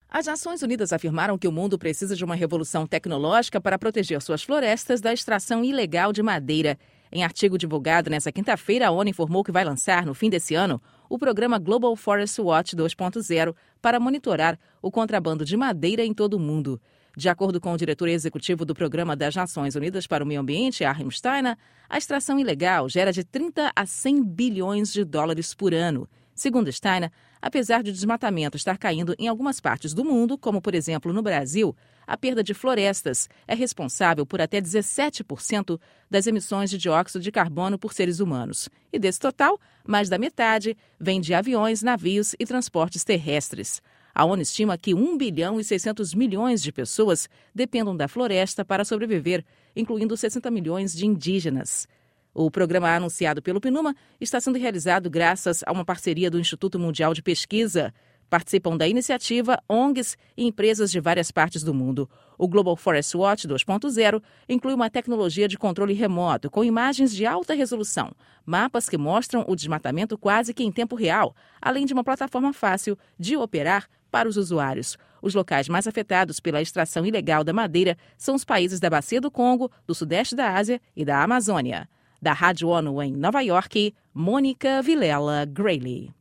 As Nações Unidas afirmaram que o mundo precisa de uma revolução tecnológica para proteger suas florestas da extração ilegal de madeira. Em artigo divulgado nesta quinta-feira, a ONU informou que vai lançar, no fim desse ano, o programa Global Forest Watch 2.0 para monitorar o contrabando de madeira em todo o mundo. De acordo com o diretor executivo do Programa das Nações Unidas para o Meio Ambiente, Achim Steiner, a extração ilegal gera de 30 a 100 bilhões de dólares por ano. Segundo Steiner, apesar de o desmatamento estar caindo em algumas partes do mundo, como por exemplo no Brasil, a perda de florestas é responsável por até 17% das emissões de dióxido de carbono por seres humanos. E desse total, mais da metade vem de aviões, navios e transportes terrestres. A ONU estima que 1 bilhão e 600 milhões de pessoas dependam da floresta para sobreviver, incluindo 60 milhões de indígenas. O programa anunciado pelo PNUMA está sendo realizado graças a uma parceria do Instituto Mundial de Pesquisa. Participam da iniciativa ONGs e empresas de várias partes do mundo. O Global Forest Watch 2.0 inclui uma tecnologia de controle remoto com imagens de alta resolução, mapas que mostram o desmatamento quase que em tempo real, além de uma plataforma fácil de operar para os usuários. Os locais mais afetados pela extração ilegal da madeira são os países da Bacia do Congo, do Sudeste da Ásia e da Amazônia. Da Rádio ONU em Nova York, Mônica Vilela Grayley.